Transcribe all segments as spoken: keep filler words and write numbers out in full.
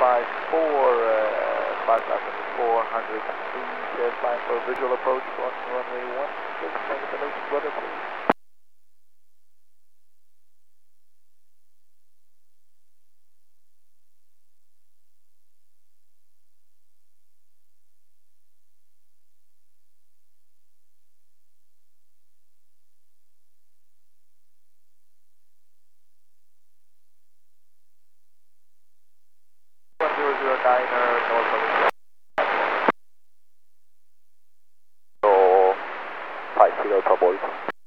five four, uh, five thousand four hundred feet, uh, flying for visual approach on runway one six, manipulation weather please. one zero zero niner, north of so, five zero parabolic.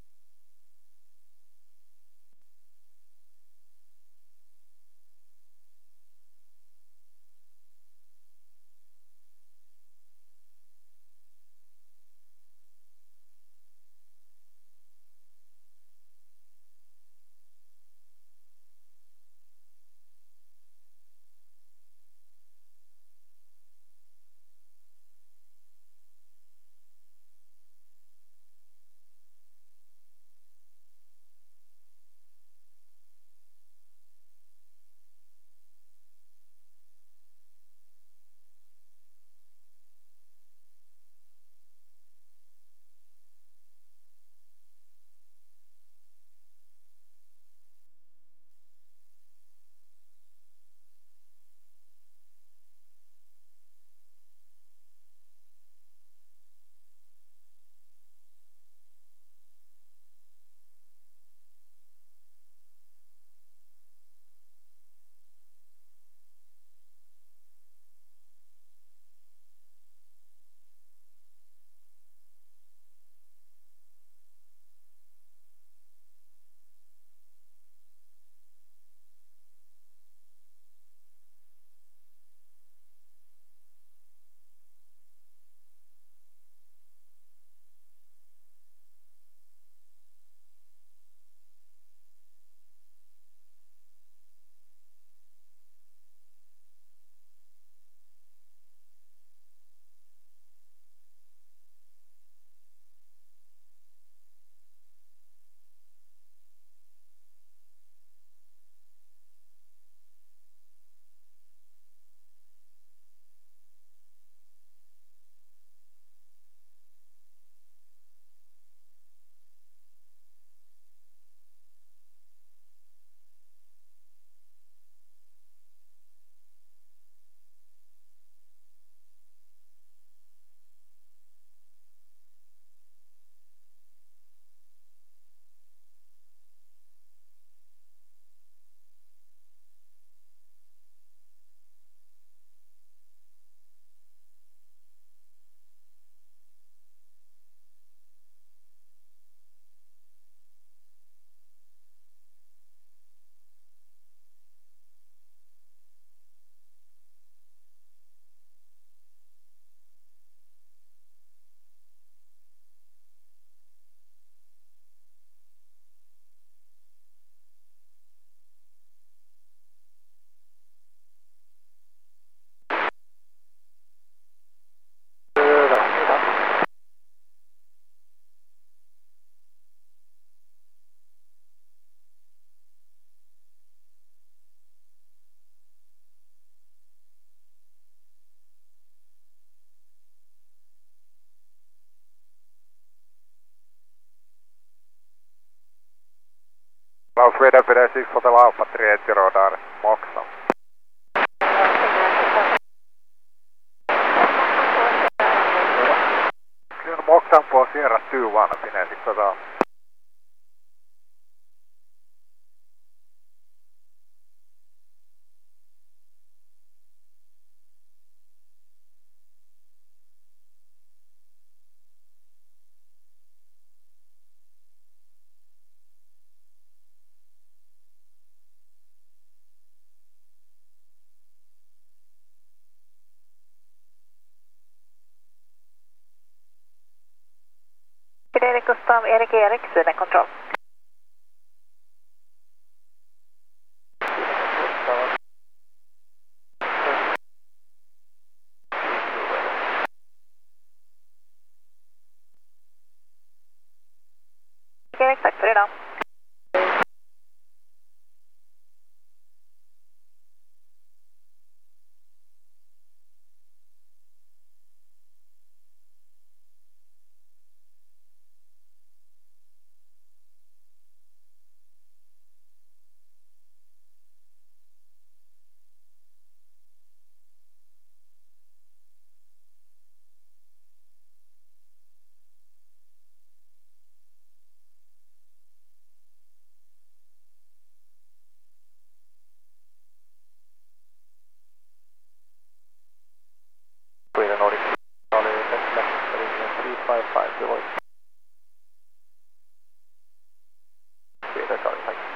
Klaus Sweden Feder six Hotel Alpha tre ett radar, Moxa. Kyllä Moxan på Sierra two one, Finer six Hotel. Erik Gustav, Erik Erik, Sweden Control. Erik, tack för idag. five five zero. Radar Charlie, thank you.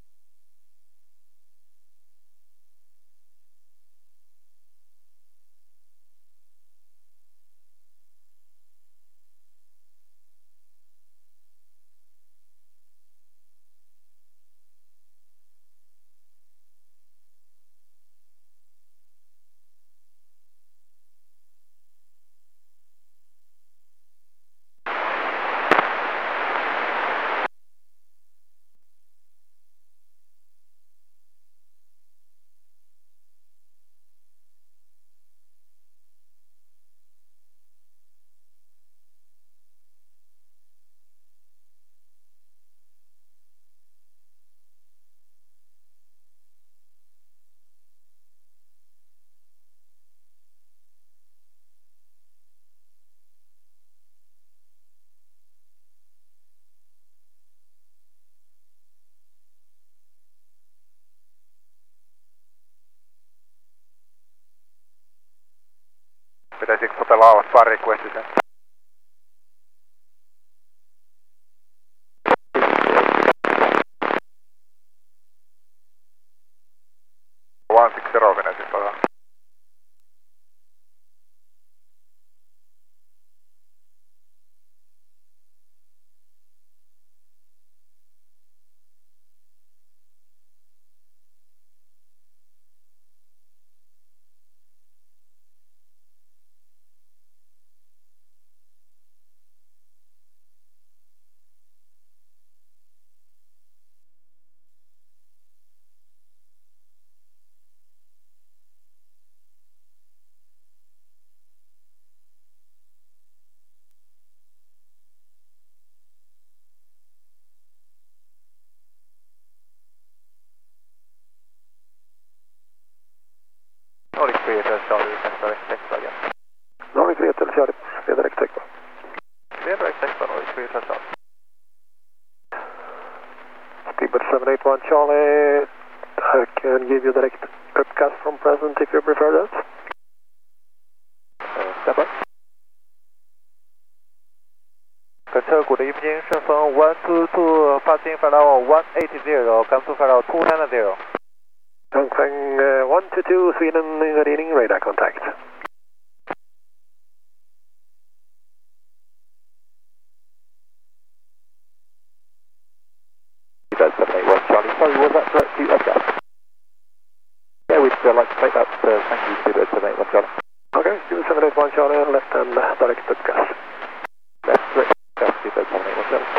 Pitäisikö Hotel Alfa requesti sen? one six zero pitäisikö tota? Nordic three Hotel Charlie, Central Extra again. Nordic three Hotel Charlie, radar X X. Radar X X, Nordic three Hotel Charlie. Speedbird seven eight one Charlie, I can give you direct upcast from present if you prefer that. Uh, stand by. Control, good evening, 顺风 one two two, passing flight level one eighty, come to flight level two ninety. Dongfeng uh, one two two, Sweden, reading radar contact. seven eight one Charlie, sorry, was that direct to upcast? Yeah, we'd uh, like to take that, uh, thank you, Speedbird seven eight one Charlie. Okay, seven eight one Charlie, left and direct upcast. Left, direct upcast, Speedbird seven eight one Charlie.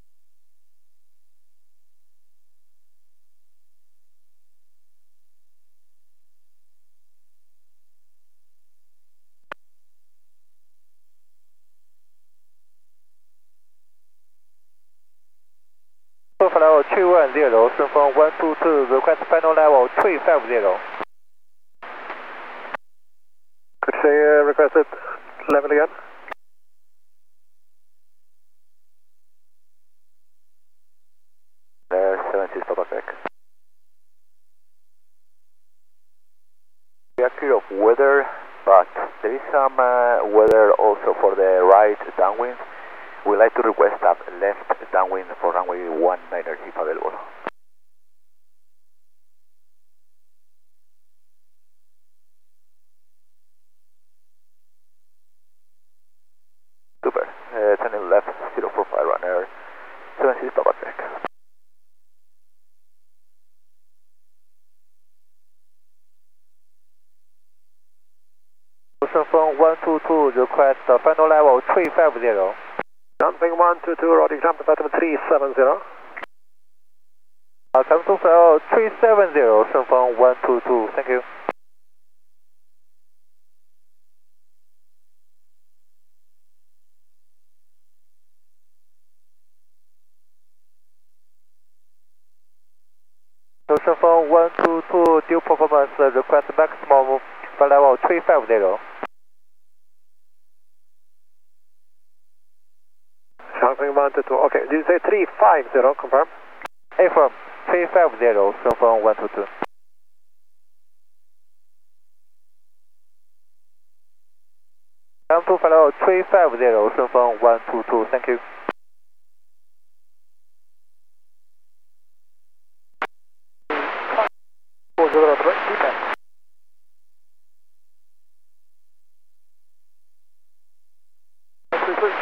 Flight level two one zero, 顺风 one two two, request final level three five zero. Could you say uh, requested level again? There, seven six Papa Quebec. We are clear of weather, but there is some uh, weather also for the right downwind. We'd like to request a left downwind for runway one nine if available. Super. Uh, turning left, zero four five runner, seven six Papa Quebec. Shenzhen one two two, request uh, final level three five zero. Dongfeng one two two, Roddy Trumpet pattern three seven zero. Uh, come to flight three seven zero, Shenzhen one two two, thank you. So Shenzhen one two two, due performance, uh, request maximum flight level three five zero. Dongfeng one two two, okay, did you say three five zero, confirm? Affirm, three five zero, Shenzhen one two two. Come to full follow three five zero,顺风one two two, thank you. four zero three, feedback. three three.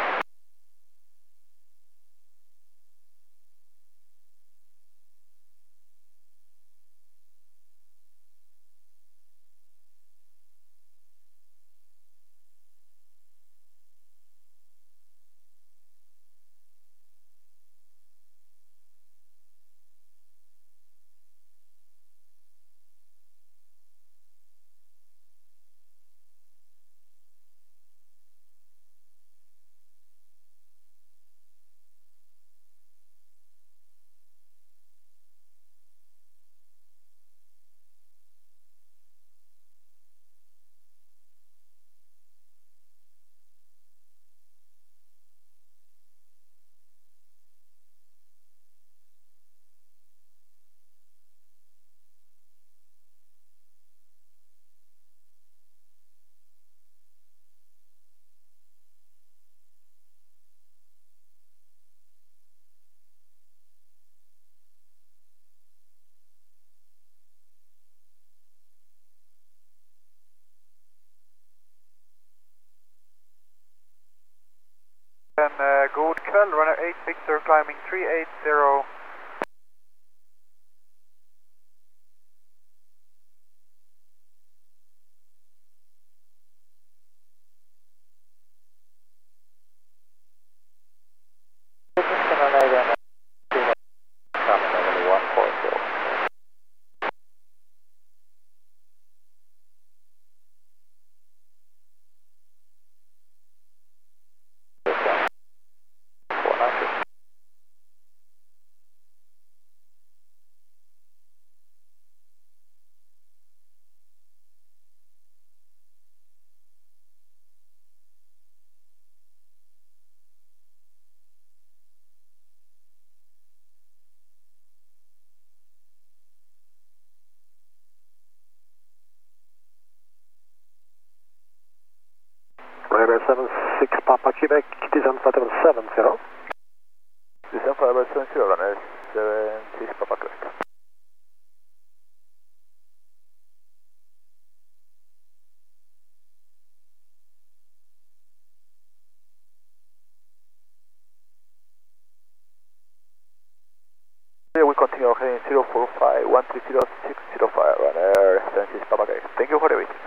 And uh, god kväll, runner eight Victor climbing three eight zero. Ryder seven six Papa Quebec, descent flight seven zero. Descent flight seven zero, runner seven six Papa Quebec. We continue heading zero four five one three zero six zero five, runner seven six Papa Quebec. Thank you for the waiting.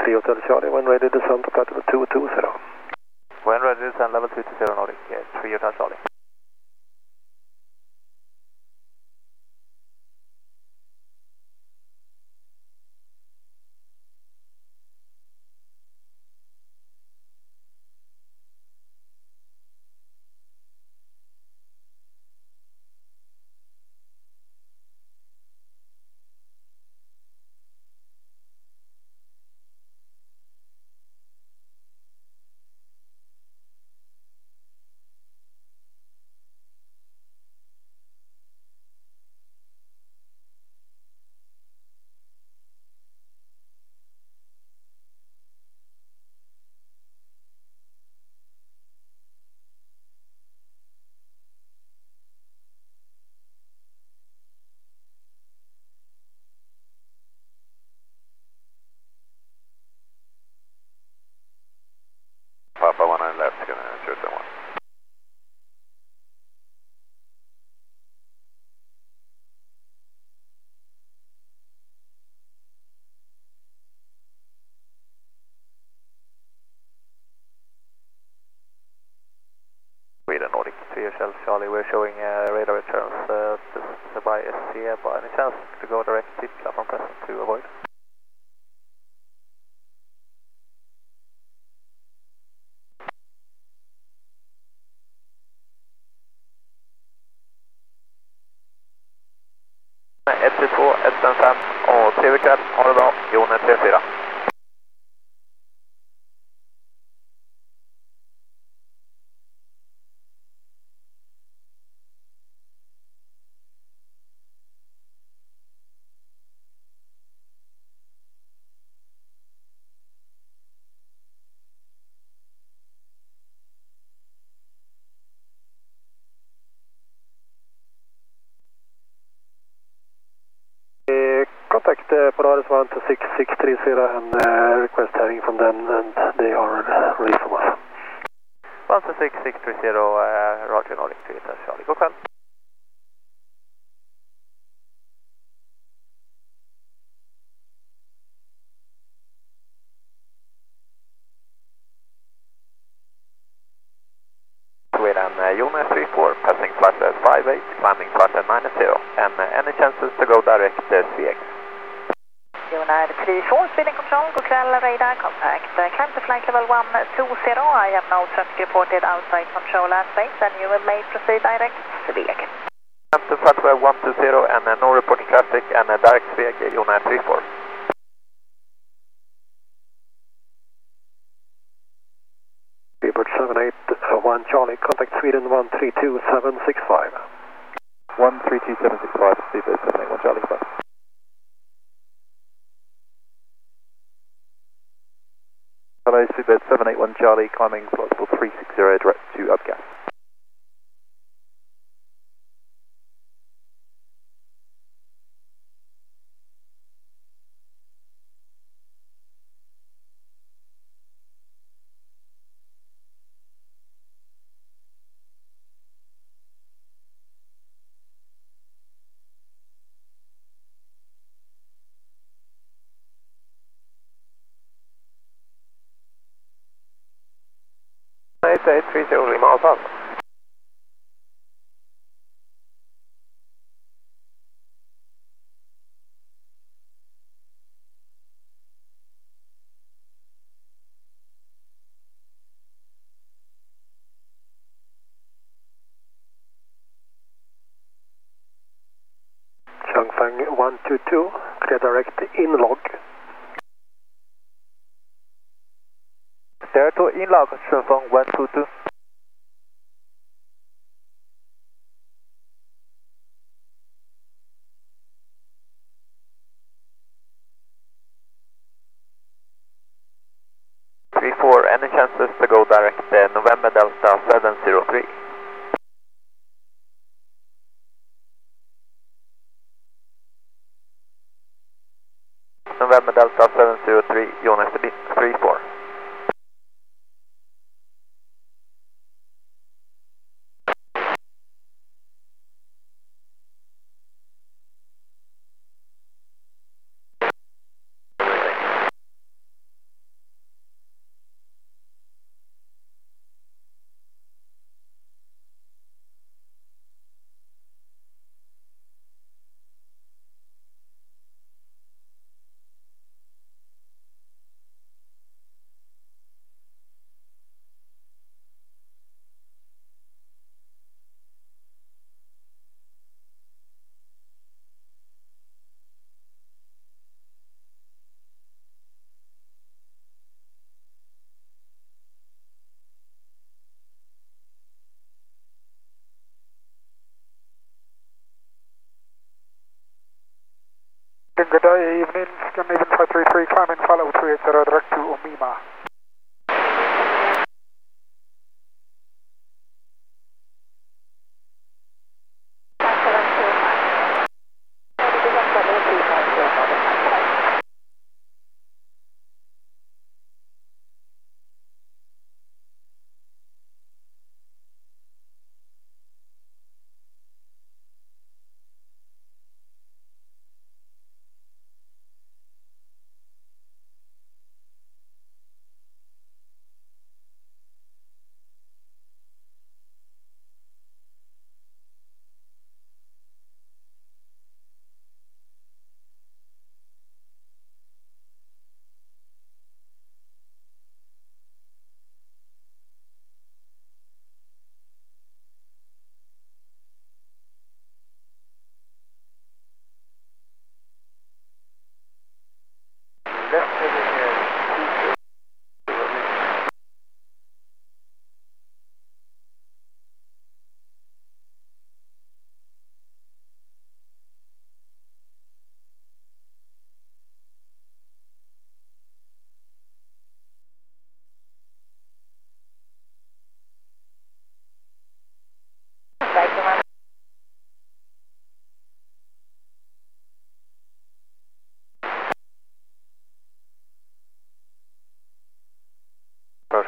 three Hotel Charlie, when ready to descend to flight level two two zero. When ready to descend level two two zero Nordic, uh, three Hotel Charlie. Papa one nine left, gonna shoot them one. Sweden Nordic, three Hotel Charlie, we're showing uh, radar returns uh, to, by S C A, by any chance to go direct to platform present to avoid? ett tre två, ett fem fem och trevlig kväll, ha det bra, Jon tre fyra. Contact uh, Polaris one two six six three zero and uh, request heading from them, and they are ready from us. one two six six three zero, uh, Roger Nordic, three Hotel Charlie, god kväll. Sweden, uh, Jon three four, passing flight at five eight, climbing flight at nine zero, and uh, any chances to go direct uh, C X? Jon three four, Sweden Control, god kväll, radar contact. Uh, climb to flight level one two zero, I have no traffic reported outside control airspace, and you will may proceed direct to V X. Climb to flight level one two zero, and uh, no reporting traffic, and uh, direct V X, Jon three four. Freebird seven eight one Charlie, contact Sweden one three two seven six five. one three two seven six five, Freebird seven eight one Charlie, bye. Hello, Freebird seven eight one Charlie, climbing flight level three six zero direct to Upgas. eight eight three zero Lima Alpha. Changfeng one two two, clear direct in log. Clear to in log, Changfeng one two two. three four, any chances to go direct uh, November Delta seven zero three? November Delta seven zero three, Jon three four.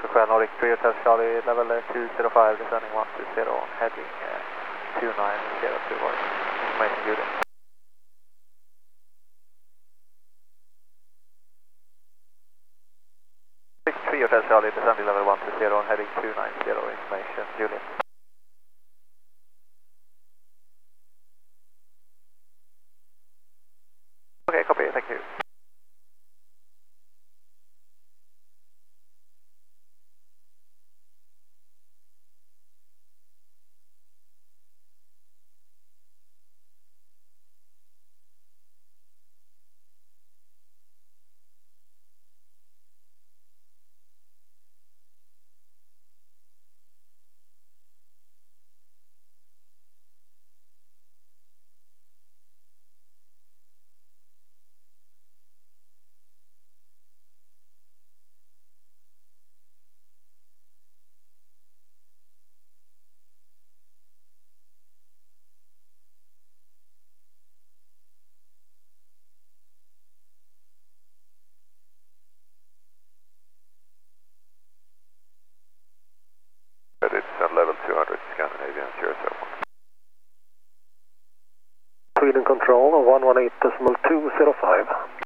Square Nordic three Hotel Charlie, level uh, two zero five, descending one two zero, heading uh, two nine zero two one. Information Juliet. six three Hotel Charlie, descending level one two zero, heading two nine zero, information Juliet. Okay, copy, thank you. It's on level two hundred, Scandinavian zero seven one. Sweden Control, one one eight decimal two zero five.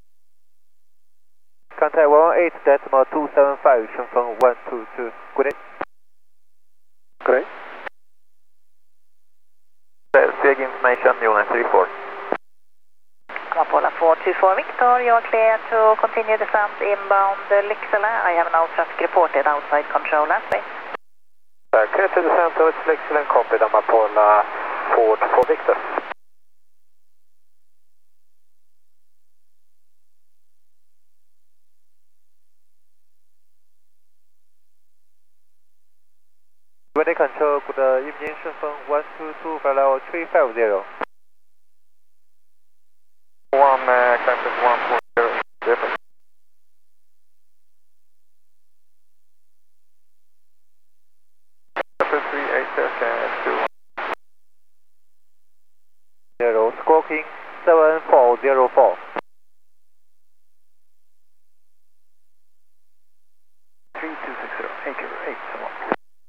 Contact one one eight decimal two seven five, Shenzhen one two two. Good day. Good day. Sig information, Jonas three four. Apollo four two four Victor, you are clear to continue descent inbound Lycksele. I have no traffic reported outside control airspace. Uh, clear to descent towards Lycksele and copied on Apollo four two four Victor. Ready control, good uh, evening, Shenzhen one two two, flight level three five zero. One, uh, contact one four zero, different. three eight two one. Zero, squawking seven four zero four. three two six zero, eight eight seven one.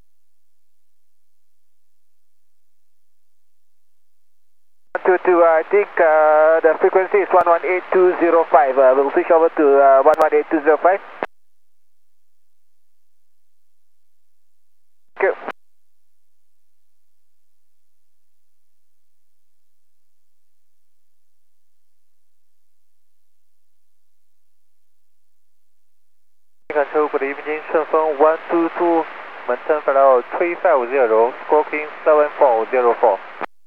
Two two, I think uh, the frequency is one one eight two zero five. Uh, we'll switch over to uh, one one eight two zero five. Thank you. Control, good evening, Shenzhen one two two, maintain flight level three five zero, squawking seven four zero four.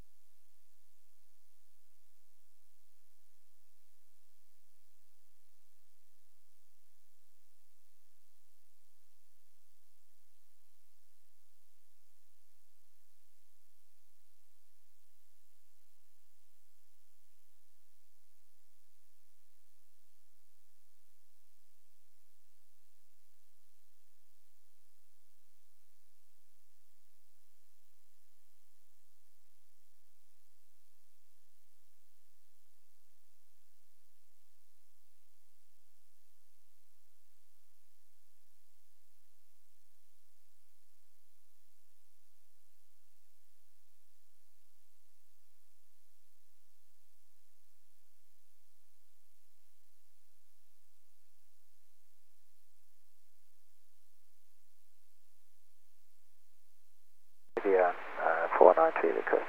Yeah, uh, four nine three request.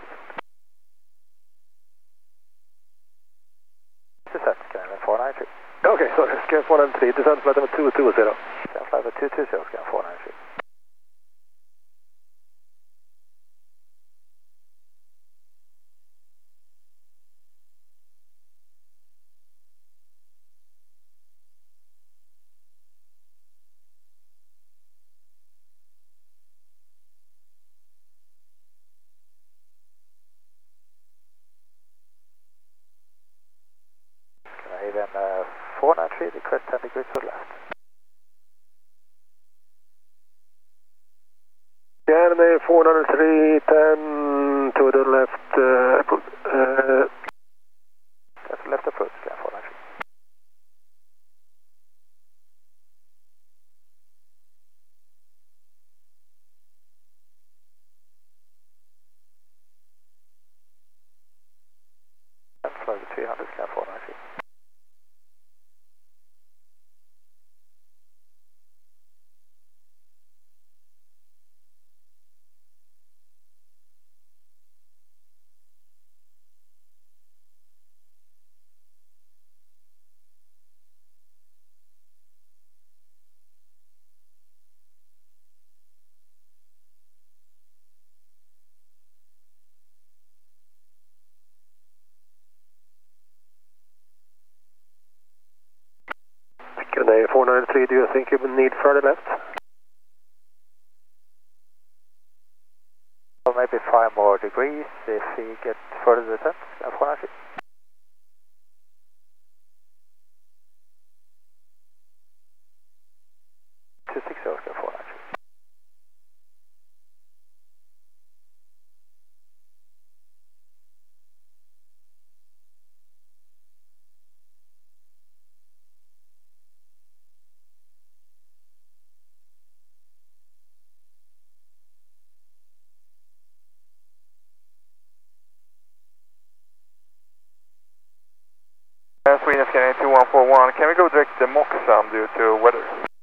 Descent, Scanner four nine three. Okay, sorry, Scan four nine three, descent flight number two two zero. Descent flight number two two zero, Scanner four nine three. Even uh, four nine three, request ten degrees to the left. Scan four nine three, ten to the left, uh, uh, that's left approach, Scan four nine three. three, do you think you will need further left? Well, maybe five more degrees if we get further descent. F one ninety. two six zero, F one ninety. Sweden Scanning two one four one, can we go direct to Moxham due to weather?